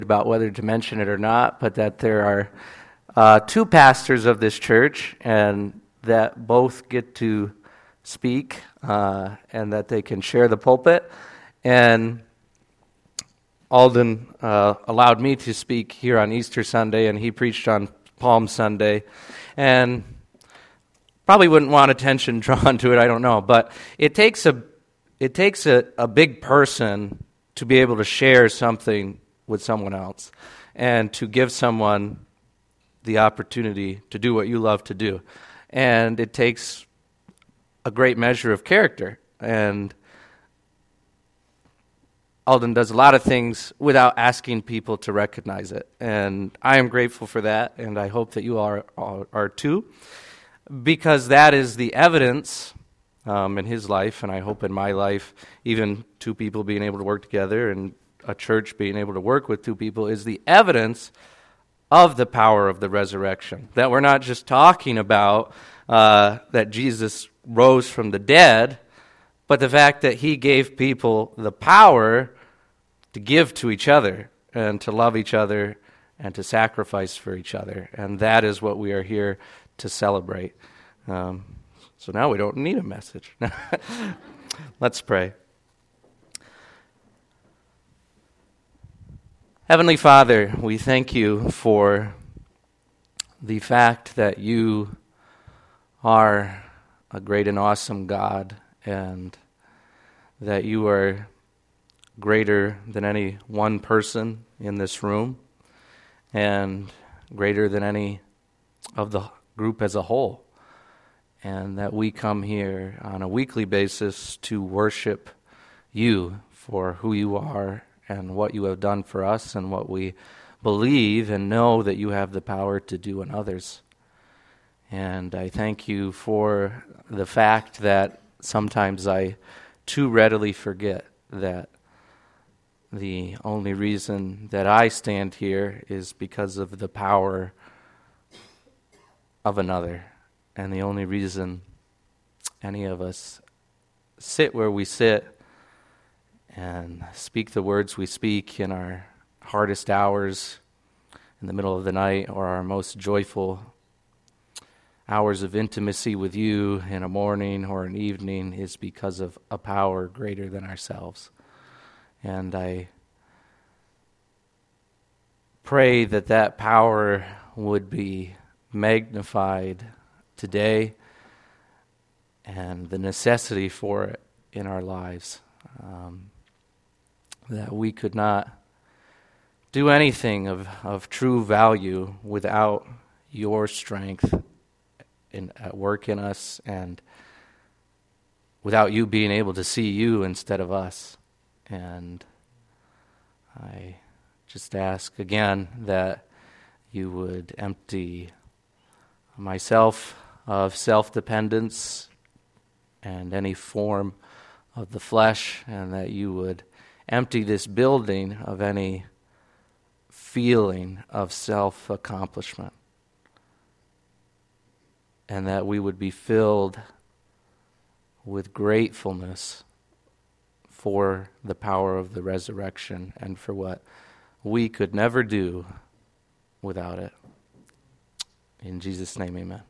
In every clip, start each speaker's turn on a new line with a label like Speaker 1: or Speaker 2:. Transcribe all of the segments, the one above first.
Speaker 1: about whether to mention it or not, but that there are two pastors of this church, and that both get to speak, and that they can share the pulpit. And Alden allowed me to speak here on Easter Sunday, and he preached on Palm Sunday, and probably wouldn't want attention drawn to it, I don't know, but it takes a big person to be able to share something with someone else and to give someone the opportunity to do what you love to do. And it takes a great measure of character. And Alden does a lot of things without asking people to recognize it. And I am grateful for that, and I hope that you are too, because that is the evidence in his life, and I hope in my life, even two people being able to work together and a church being able to work with two people is the evidence of the power of the resurrection. That we're not just talking about that Jesus rose from the dead, but the fact that he gave people the power to give to each other and to love each other and to sacrifice for each other. And that is what we are here to celebrate. So now we don't need a message. Let's pray. Heavenly Father, we thank you for the fact that you are a great and awesome God, and that you are greater than any one person in this room, and greater than any of the group as a whole, and that we come here on a weekly basis to worship you for who you are and what you have done for us and what we believe and know that you have the power to do in others. And I thank you for the fact that sometimes I too readily forget that the only reason that I stand here is because of the power of another. And the only reason any of us sit where we sit and speak the words we speak in our hardest hours in the middle of the night, or our most joyful hours of intimacy with you in a morning or an evening, is because of a power greater than ourselves. And I pray that that power would be magnified today, and the necessity for it in our lives. That we could not do anything of true value without your strength at work in us, and without you being able to see you instead of us. And I just ask again that you would empty myself of self-dependence and any form of the flesh, and that you would empty this building of any feeling of self-accomplishment, and that we would be filled with gratefulness for the power of the resurrection and for what we could never do without it. In Jesus' name, amen.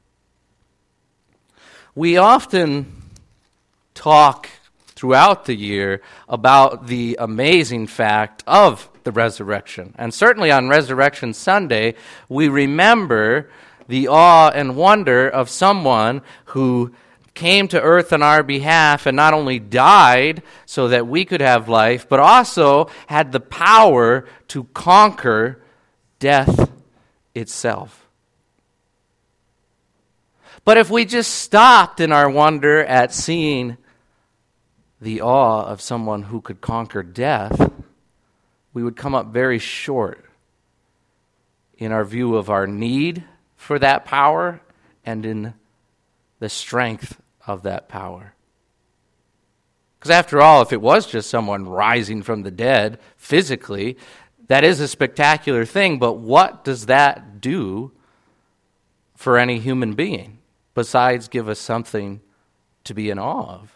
Speaker 1: We often talk throughout the year about the amazing fact of the resurrection. And certainly on Resurrection Sunday, we remember the awe and wonder of someone who came to earth on our behalf and not only died so that we could have life, but also had the power to conquer death itself. But if we just stopped in our wonder at seeing the awe of someone who could conquer death, we would come up very short in our view of our need for that power and in the strength of that power. Because after all, if it was just someone rising from the dead physically, that is a spectacular thing, but what does that do for any human being besides give us something to be in awe of?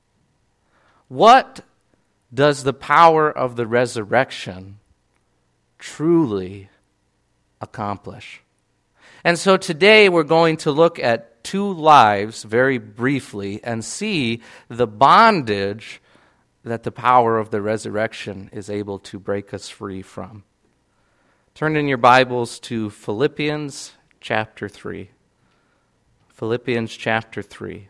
Speaker 1: What does the power of the resurrection truly accomplish. And so today we're going to look at two lives very briefly and see the bondage that the power of the resurrection is able to break us free from. Turn in your Bibles to Philippians chapter 3. Philippians chapter 3.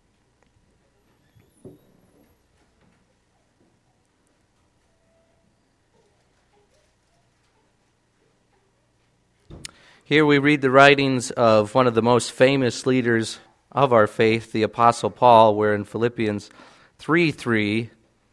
Speaker 1: Here we read the writings of one of the most famous leaders of our faith, the Apostle Paul, where in Philippians 3:3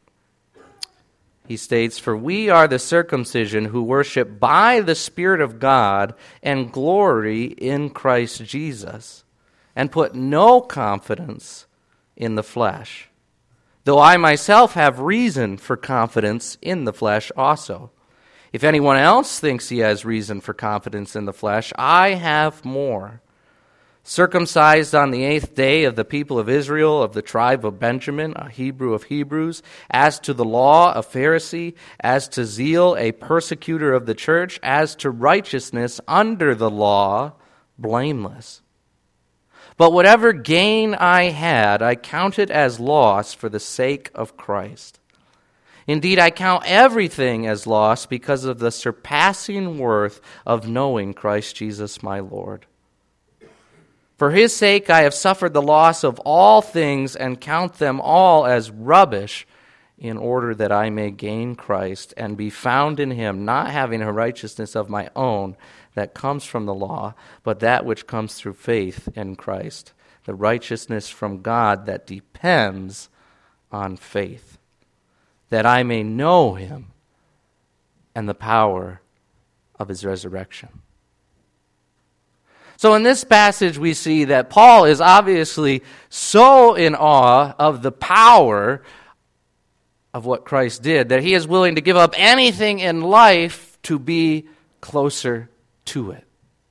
Speaker 1: he states, "For we are the circumcision who worship by the Spirit of God and glory in Christ Jesus, and put no confidence in the flesh, though I myself have reason for confidence in the flesh also. If anyone else thinks he has reason for confidence in the flesh, I have more. Circumcised on the 8th day of the people of Israel, of the tribe of Benjamin, a Hebrew of Hebrews, as to the law, a Pharisee, as to zeal, a persecutor of the church, as to righteousness under the law, blameless. But whatever gain I had, I counted as loss for the sake of Christ. Indeed, I count everything as loss because of the surpassing worth of knowing Christ Jesus my Lord. For his sake I have suffered the loss of all things and count them all as rubbish, in order that I may gain Christ and be found in him, not having a righteousness of my own that comes from the law, but that which comes through faith in Christ, the righteousness from God that depends on faith, that I may know him and the power of his resurrection." So in this passage we see that Paul is obviously so in awe of the power of what Christ did that he is willing to give up anything in life to be closer to it.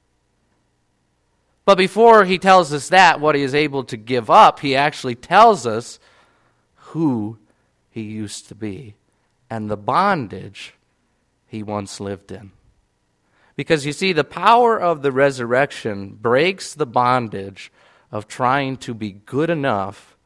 Speaker 1: But before he tells us that, what he is able to give up, he actually tells us who he used to be and the bondage he once lived in. Because you see, the power of the resurrection breaks the bondage of trying to be good enough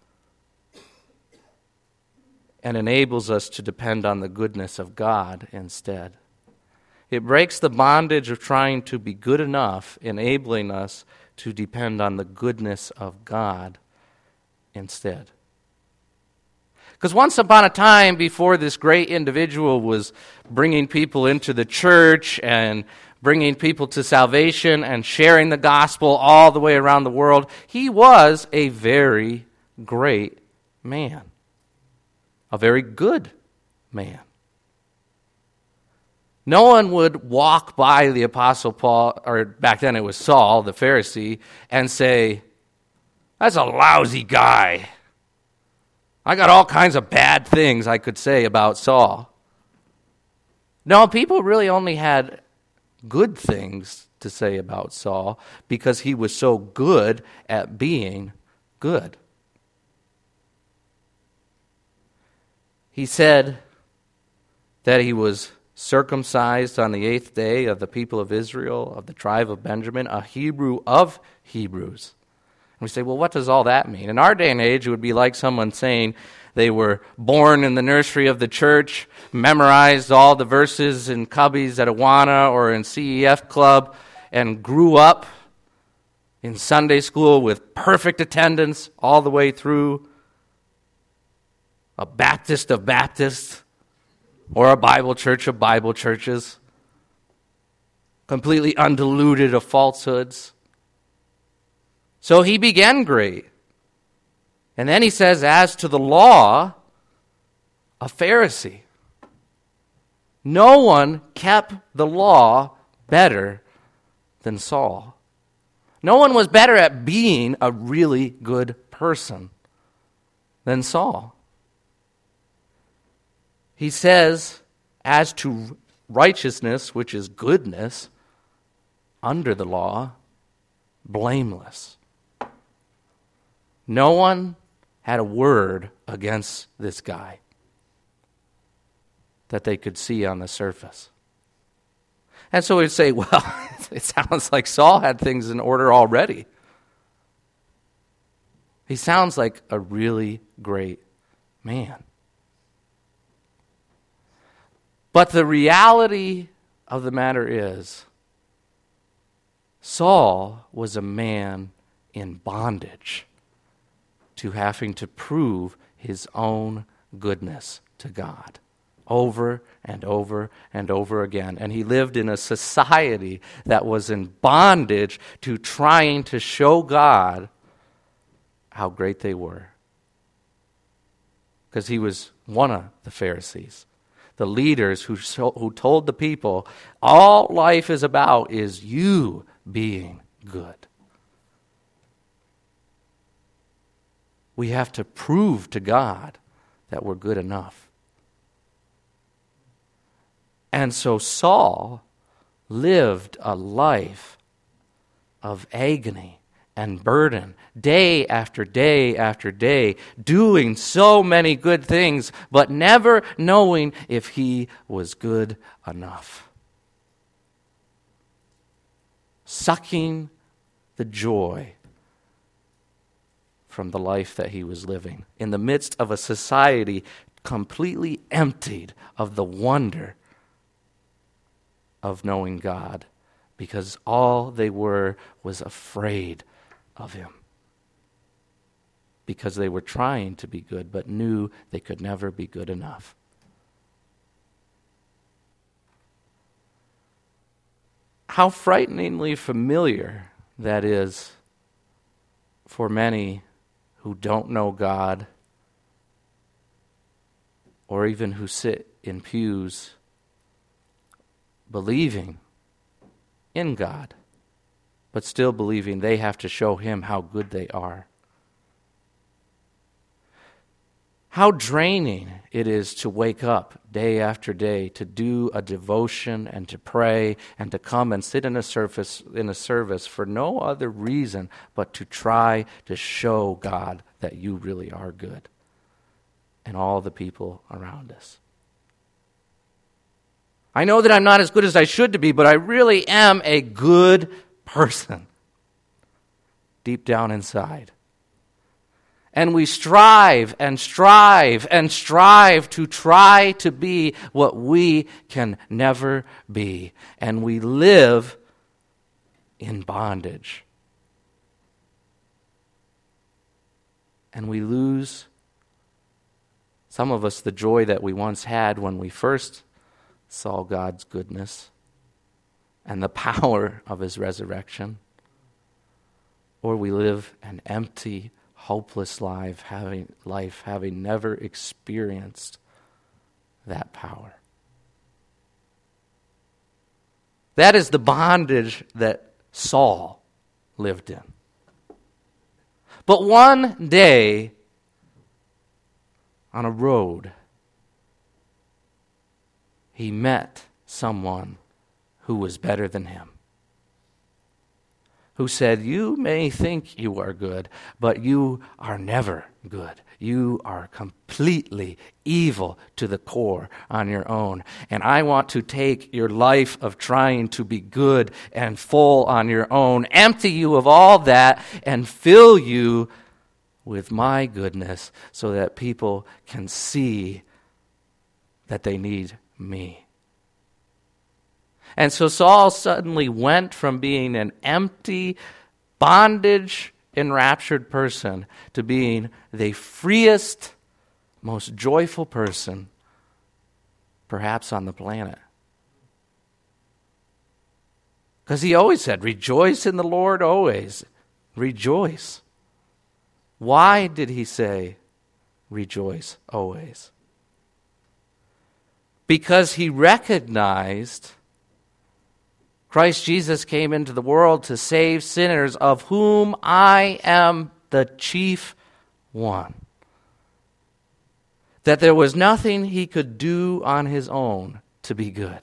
Speaker 1: and enables us to depend on the goodness of God instead. It breaks the bondage of trying to be good enough, enabling us to depend on the goodness of God instead. Because once upon a time, before this great individual was bringing people into the church and bringing people to salvation and sharing the gospel all the way around the world, he was a very great man, a very good man. No one would walk by the Apostle Paul, or back then it was Saul, the Pharisee, and say, "That's a lousy guy. I got all kinds of bad things I could say about Saul." No, people really only had good things to say about Saul because he was so good at being good. He said that he was circumcised on the 8th day of the people of Israel, of the tribe of Benjamin, a Hebrew of Hebrews. And we say, well, what does all that mean? In our day and age, it would be like someone saying they were born in the nursery of the church, memorized all the verses in cubbies at Awana or in CEF club, and grew up in Sunday school with perfect attendance all the way through, a Baptist of Baptists, or a Bible church of Bible churches, completely undiluted of falsehoods. So he began great. And then he says, as to the law, a Pharisee. No one kept the law better than Saul. No one was better at being a really good person than Saul. He says, as to righteousness, which is goodness, under the law, blameless. No one had a word against this guy that they could see on the surface. And so we'd say, well, it sounds like Saul had things in order already. He sounds like a really great man. But the reality of the matter is, Saul was a man in bondage to having to prove his own goodness to God over and over and over again. And he lived in a society that was in bondage to trying to show God how great they were. Because he was one of the Pharisees, the leaders who told the people, all life is about is you being good. We have to prove to God that we're good enough. And so Saul lived a life of agony and burden, day after day after day, doing so many good things, but never knowing if he was good enough. Sucking the joy from the life that he was living in the midst of a society completely emptied of the wonder of knowing God, because all they were was afraid of him. Because they were trying to be good, but knew they could never be good enough. How frighteningly familiar that is for many who don't know God, or even who sit in pews believing in God, but still believing they have to show him how good they are. How draining it is to wake up day after day, to do a devotion and to pray and to come and sit in a service for no other reason but to try to show God that you really are good and all the people around us. I know that I'm not as good as I should to be, but I really am a good person deep down inside. And we strive and strive and strive to try to be what we can never be. And we live in bondage. And we lose, some of us, the joy that we once had when we first saw God's goodness and the power of his resurrection. Or we live an empty, hopeless life, having never experienced that power. That is the bondage that Saul lived in. But one day, on a road, he met someone who was better than him, who said, you may think you are good, but you are never good. You are completely evil to the core on your own. And I want to take your life of trying to be good and full on your own, empty you of all that, and fill you with my goodness so that people can see that they need me. And so Saul suddenly went from being an empty, bondage, enraptured person to being the freest, most joyful person perhaps on the planet. Because he always said, rejoice in the Lord always. Rejoice. Why did he say, rejoice always? Because he recognized Christ Jesus came into the world to save sinners, of whom I am the chief one. That there was nothing he could do on his own to be good.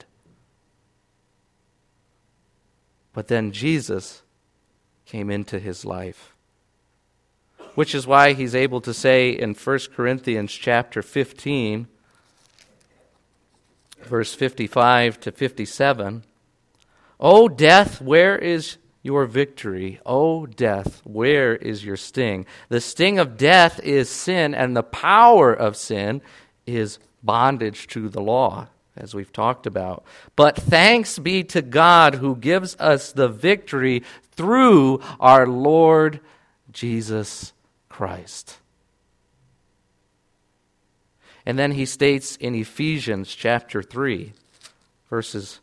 Speaker 1: But then Jesus came into his life. Which is why he's able to say in 1 Corinthians chapter 15, verse 55 to 57, O death, where is your victory? O death, where is your sting? The sting of death is sin, and the power of sin is bondage to the law, as we've talked about. But thanks be to God who gives us the victory through our Lord Jesus Christ. And then he states in Ephesians chapter 3, verses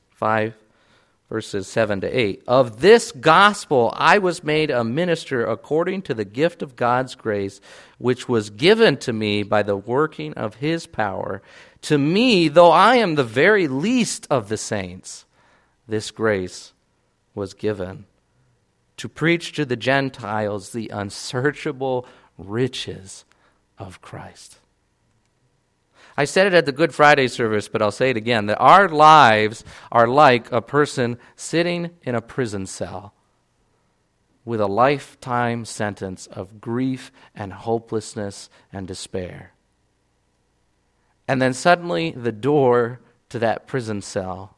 Speaker 1: 7 to 8, of this gospel I was made a minister according to the gift of God's grace, which was given to me by the working of his power. To me, though I am the very least of the saints, this grace was given to preach to the Gentiles the unsearchable riches of Christ. I said it at the Good Friday service, but I'll say it again, that our lives are like a person sitting in a prison cell with a lifetime sentence of grief and hopelessness and despair. And then suddenly the door to that prison cell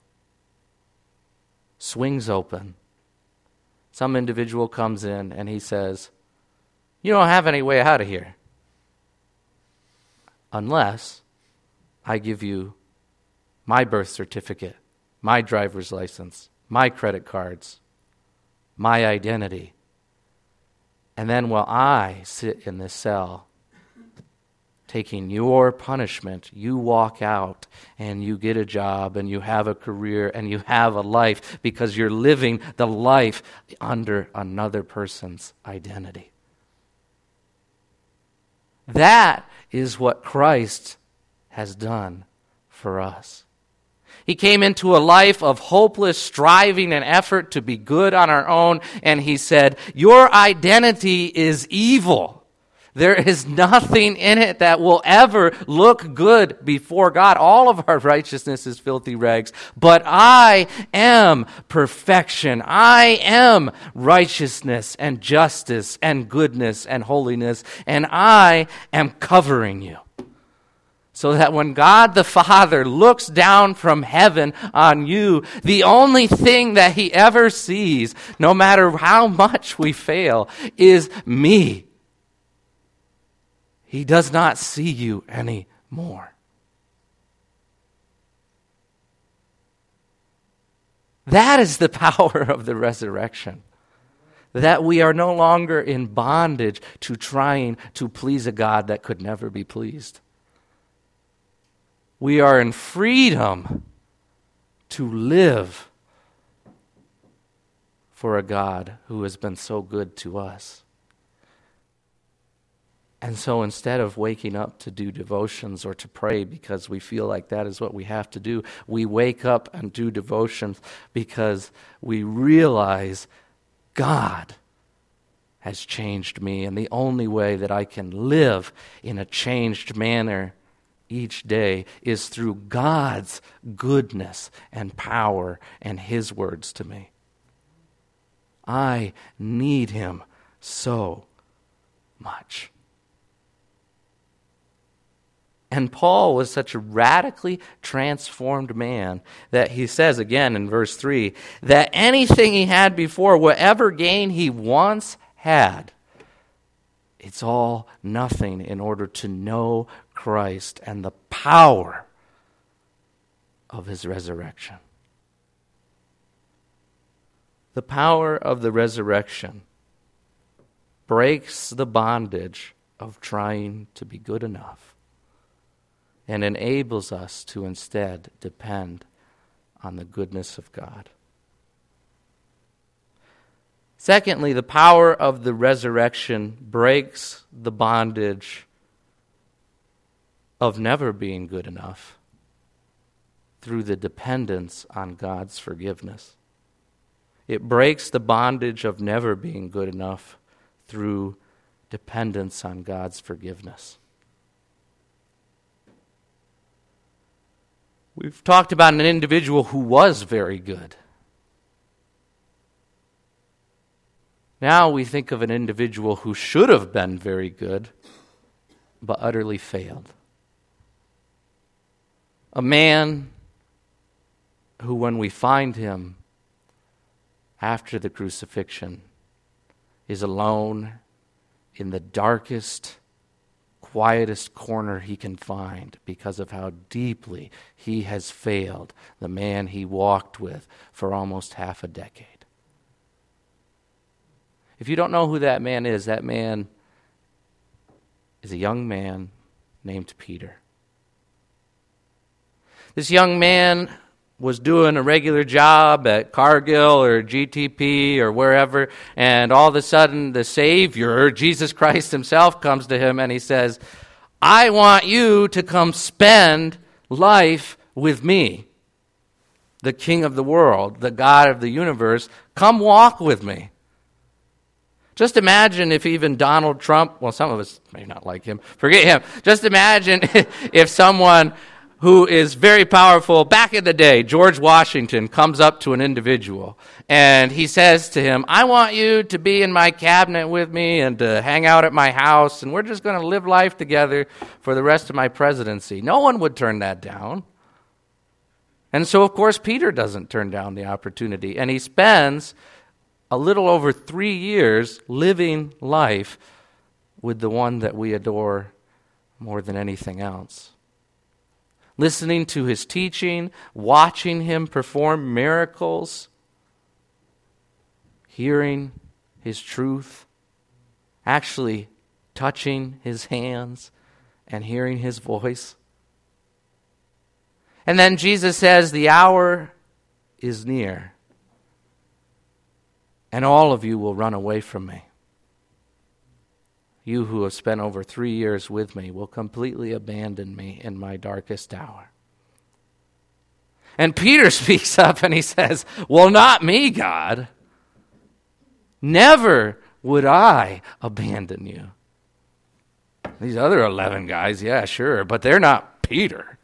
Speaker 1: swings open. Some individual comes in and he says, "You don't have any way out of here unless I give you my birth certificate, my driver's license, my credit cards, my identity. And then while I sit in this cell taking your punishment, you walk out and you get a job and you have a career and you have a life because you're living the life under another person's identity." That is what Christ has done for us. He came into a life of hopeless striving and effort to be good on our own, and he said, your identity is evil. There is nothing in it that will ever look good before God. All of our righteousness is filthy rags, but I am perfection. I am righteousness and justice and goodness and holiness, and I am covering you. So that when God the Father looks down from heaven on you, the only thing that he ever sees, no matter how much we fail, is me. He does not see you anymore. That is the power of the resurrection. That we are no longer in bondage to trying to please a God that could never be pleased. We are in freedom to live for a God who has been so good to us. And so instead of waking up to do devotions or to pray because we feel like that is what we have to do, we wake up and do devotions because we realize God has changed me, and the only way that I can live in a changed manner each day is through God's goodness and power and his words to me. I need him so much. And Paul was such a radically transformed man that he says again in verse 3, that anything he had before, whatever gain he once had, it's all nothing in order to know Christ and the power of his resurrection. The power of the resurrection breaks the bondage of trying to be good enough and enables us to instead depend on the goodness of God. Secondly, the power of the resurrection breaks the bondage of never being good enough through the dependence on God's forgiveness. It breaks the bondage of never being good enough through dependence on God's forgiveness. We've talked about an individual who was very good. Now we think of an individual who should have been very good, but utterly failed. A man who, when we find him, after the crucifixion is alone in the darkest, quietest corner he can find because of how deeply he has failed the man he walked with for almost half a decade. If you don't know who that man is a young man named Peter. This young man was doing a regular job at Cargill or GTP or wherever, and all of a sudden the Savior, Jesus Christ himself, comes to him and he says, I want you to come spend life with me, the King of the world, the God of the universe. Come walk with me. Just imagine if even Donald Trump, well, some of us may not like him, forget him. Just imagine if someone who is very powerful, back in the day, George Washington, comes up to an individual and he says to him, I want you to be in my cabinet with me and to hang out at my house, and we're just going to live life together for the rest of my presidency. No one would turn that down. And so, of course, Peter doesn't turn down the opportunity, and he spends a little over 3 years living life with the one that we adore more than anything else. Listening to his teaching, watching him perform miracles, hearing his truth, actually touching his hands and hearing his voice. And then Jesus says, the hour is near, and all of you will run away from me. You who have spent over 3 years with me will completely abandon me in my darkest hour. And Peter speaks up and he says, well, not me, God. Never would I abandon you. These other 11 guys, yeah, sure, but they're not Peter.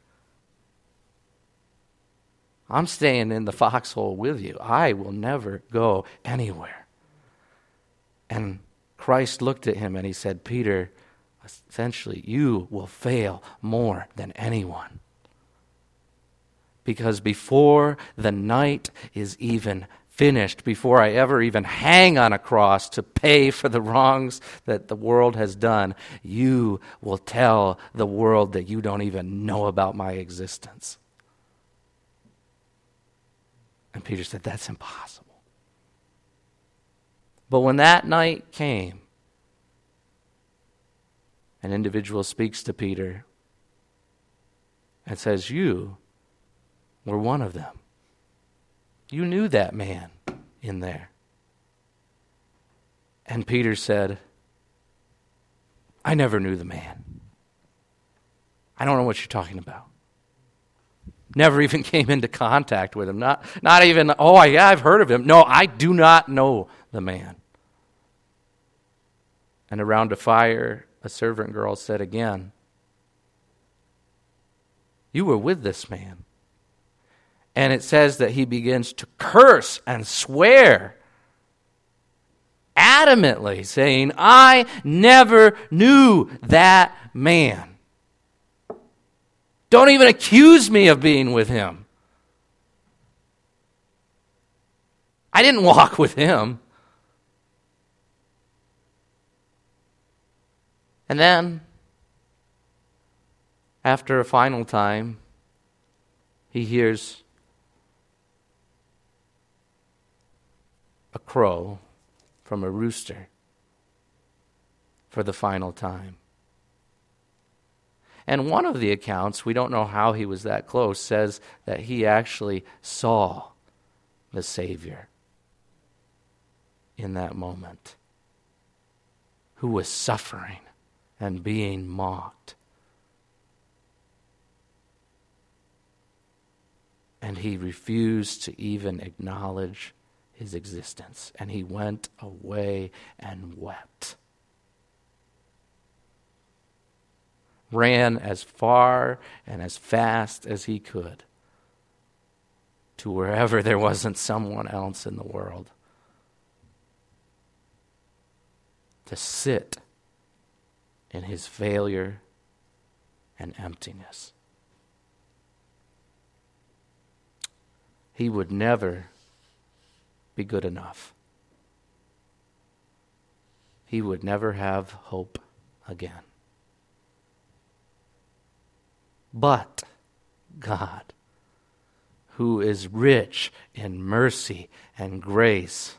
Speaker 1: I'm staying in the foxhole with you. I will never go anywhere. And Christ looked at him and he said, Peter, essentially, you will fail more than anyone. Because before the night is even finished, before I ever even hang on a cross to pay for the wrongs that the world has done, you will tell the world that you don't even know about my existence. And Peter said, that's impossible. But when that night came, an individual speaks to Peter and says, you were one of them. You knew that man in there. And Peter said, I never knew the man. I don't know what you're talking about. Never even came into contact with him. Not even, oh yeah, I've heard of him. No, I do not know the man. And around a fire, a servant girl said again, you were with this man. And it says that he begins to curse and swear adamantly, saying, I never knew that man. Don't even accuse me of being with him. I didn't walk with him. And then, after a final time, he hears a crow from a rooster for the final time. And one of the accounts, we don't know how he was that close, says that he actually saw the Savior in that moment, who was suffering and being mocked. And he refused to even acknowledge his existence. And he went away and wept. Ran as far and as fast as he could to wherever there wasn't someone else in the world, to sit in his failure and emptiness. He would never be good enough. He would never have hope again. But God, who is rich in mercy and grace,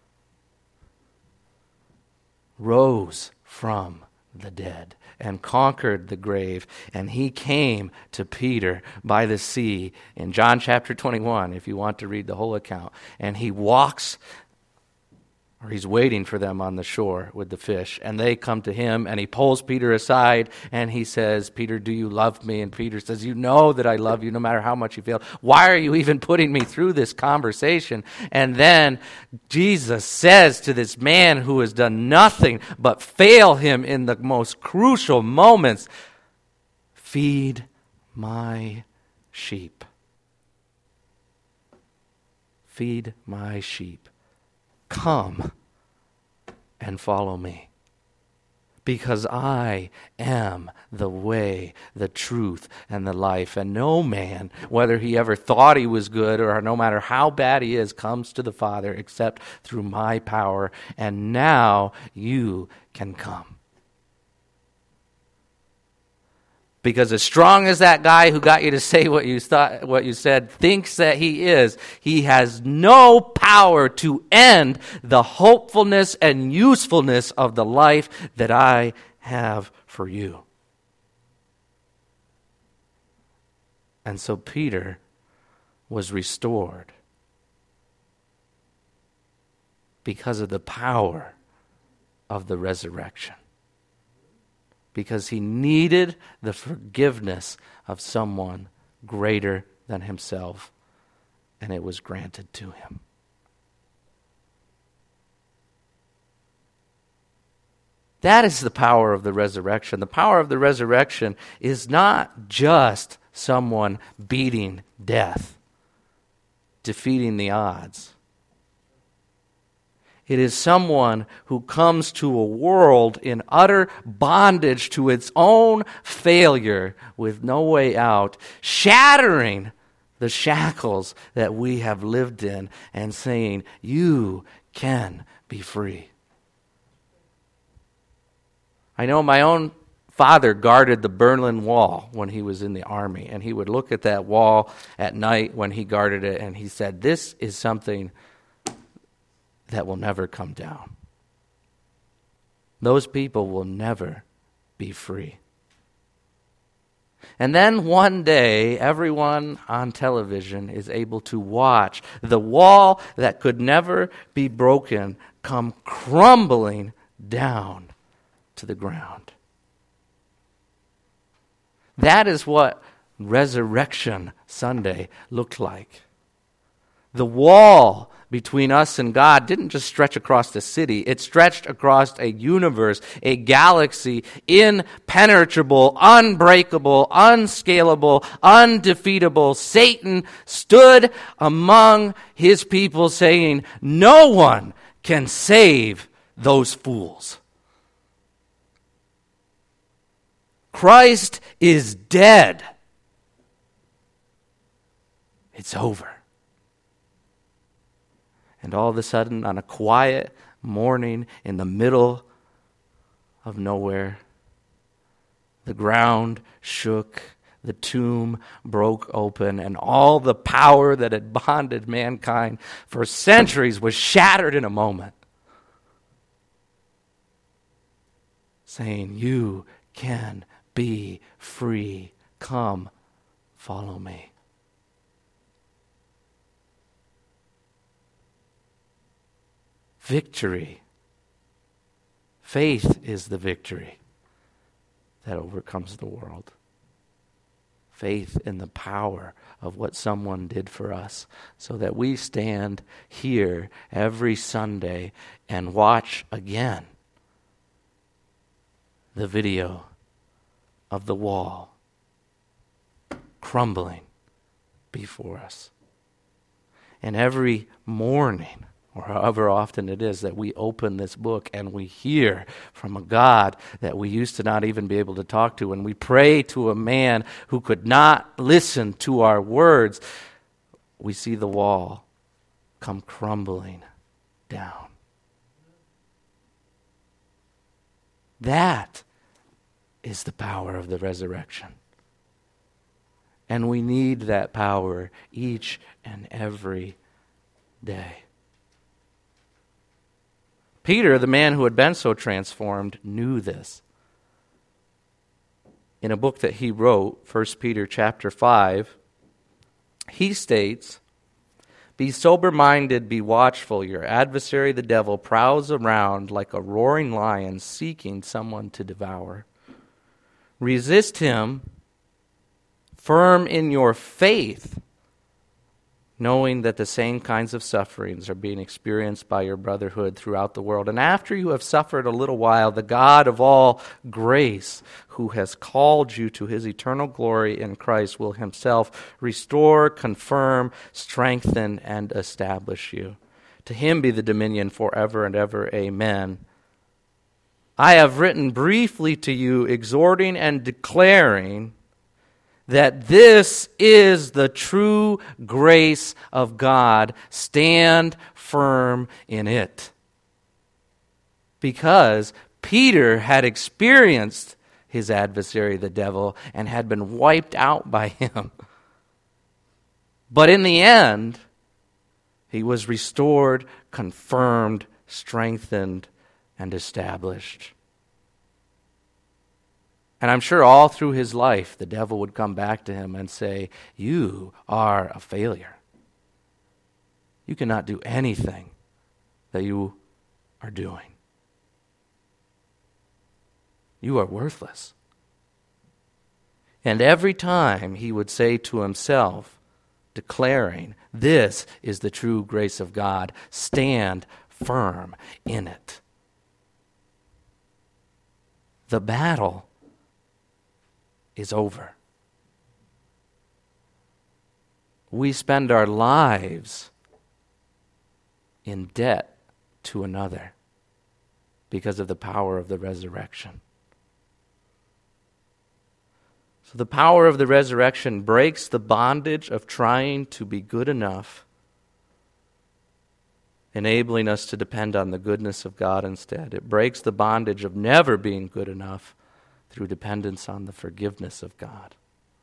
Speaker 1: rose from the dead and conquered the grave, and he came to Peter by the sea in John chapter 21, if you want to read the whole account. And he walks, or he's waiting for them on the shore with the fish, and they come to him, and he pulls Peter aside, and he says, "Peter, do you love me?" And Peter says, "You know that I love you no matter how much you fail. Why are you even putting me through this conversation?" And then Jesus says to this man who has done nothing but fail him in the most crucial moments, "Feed my sheep. Feed my sheep. Come and follow me, because I am the way, the truth, and the life. And no man, whether he ever thought he was good or no matter how bad he is, comes to the Father except through my power. And now you can come." Because as strong as that guy who got you to say what you said thinks that he is, he has no power to end the hopefulness and usefulness of the life that I have for you. And so Peter was restored because of the power of the resurrection. Because he needed the forgiveness of someone greater than himself, and it was granted to him. That is the power of the resurrection. The power of the resurrection is not just someone beating death, defeating the odds. It is someone who comes to a world in utter bondage to its own failure with no way out, shattering the shackles that we have lived in and saying, "You can be free." I know my own father guarded the Berlin Wall when he was in the army, and he would look at that wall at night when he guarded it, and he said, "This is something that will never come down. Those people will never be free." And then one day, everyone on television is able to watch the wall that could never be broken come crumbling down to the ground. That is what Resurrection Sunday looked like. The wall between us and God didn't just stretch across the city. It stretched across a universe, a galaxy, impenetrable, unbreakable, unscalable, undefeatable. Satan stood among his people saying, "No one can save those fools. Christ is dead. It's over." And all of a sudden, on a quiet morning in the middle of nowhere, the ground shook, the tomb broke open, and all the power that had bonded mankind for centuries was shattered in a moment, saying, "You can be free. Come, follow me." Victory. Faith is the victory that overcomes the world. Faith in the power of what someone did for us, so that we stand here every Sunday and watch again the video of the wall crumbling before us. And every morning, or however often it is that we open this book and we hear from a God that we used to not even be able to talk to, and we pray to a man who could not listen to our words, we see the wall come crumbling down. That is the power of the resurrection. And we need that power each and every day. Peter, the man who had been so transformed, knew this. In a book that he wrote, 1 Peter chapter 5, he states, "Be sober-minded, be watchful. Your adversary, the devil, prowls around like a roaring lion seeking someone to devour. Resist him, firm in your faith, knowing that the same kinds of sufferings are being experienced by your brotherhood throughout the world. And after you have suffered a little while, the God of all grace, who has called you to his eternal glory in Christ, will himself restore, confirm, strengthen, and establish you. To him be the dominion forever and ever. Amen. I have written briefly to you, exhorting and declaring that this is the true grace of God. Stand firm in it." Because Peter had experienced his adversary, the devil, and had been wiped out by him. But in the end, he was restored, confirmed, strengthened, and established. And I'm sure all through his life, the devil would come back to him and say, "You are a failure. You cannot do anything that you are doing. You are worthless." And every time he would say to himself, declaring, "This is the true grace of God. Stand firm in it." The battle is over. We spend our lives in debt to another because of the power of the resurrection. So the power of the resurrection breaks the bondage of trying to be good enough, enabling us to depend on the goodness of God instead. It breaks the bondage of never being good enough through dependence on the forgiveness of God.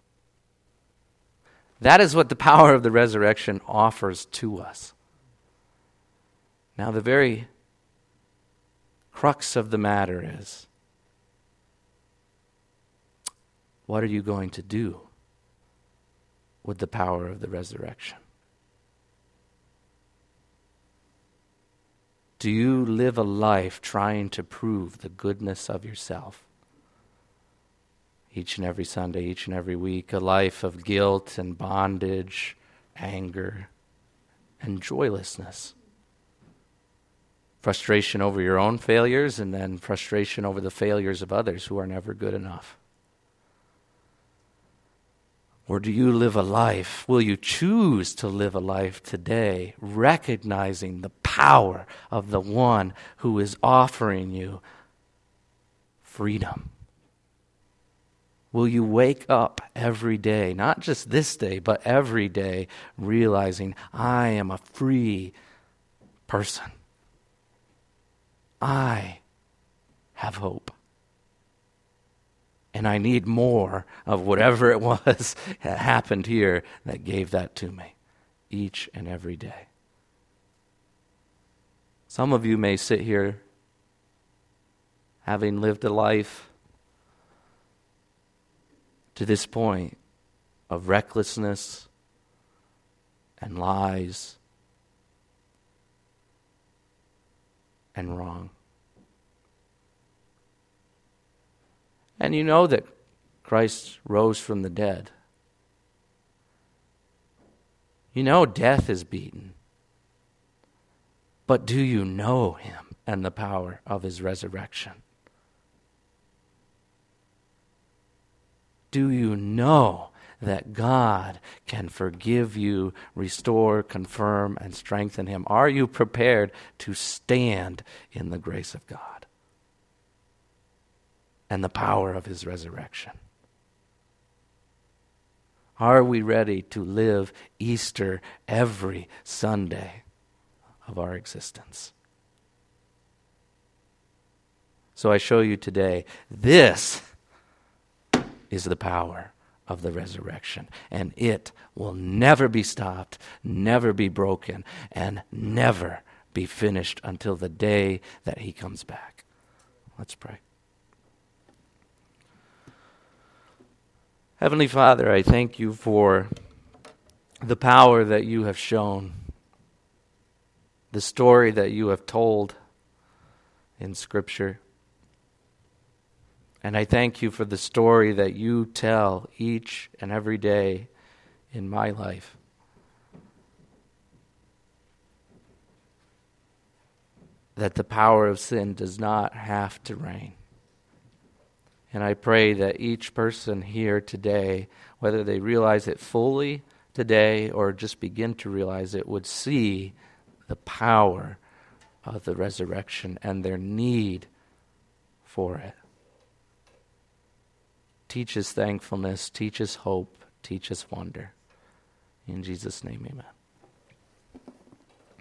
Speaker 1: That is what the power of the resurrection offers to us. Now, the very crux of the matter is, what are you going to do with the power of the resurrection? Do you live a life trying to prove the goodness of yourself? Each and every Sunday, each and every week, a life of guilt and bondage, anger, and joylessness. Frustration over your own failures, and then frustration over the failures of others who are never good enough. Or do you live a life, will you choose to live a life today recognizing the power of the one who is offering you freedom? Will you wake up every day, not just this day, but every day, realizing I am a free person? I have hope. And I need more of whatever it was that happened here that gave that to me each and every day. Some of you may sit here having lived a life to this point of recklessness and lies and wrong. And you know that Christ rose from the dead. You know death is beaten. But do you know him and the power of his resurrection? Do you know that God can forgive you, restore, confirm, and strengthen him? Are you prepared to stand in the grace of God and the power of his resurrection? Are we ready to live Easter every Sunday of our existence. So I show you today, this is the power of the resurrection, and it will never be stopped, never be broken, and never be finished until the day that he comes back. Let's pray. Heavenly Father, I thank you for the power that you have shown, the story that you have told in Scripture. And I thank you for the story that you tell each and every day in my life. That the power of sin does not have to reign. And I pray that each person here today, whether they realize it fully today or just begin to realize it, would see the power of the resurrection and their need for it. Teach us thankfulness, teach us hope, teach us wonder. In Jesus' name, amen.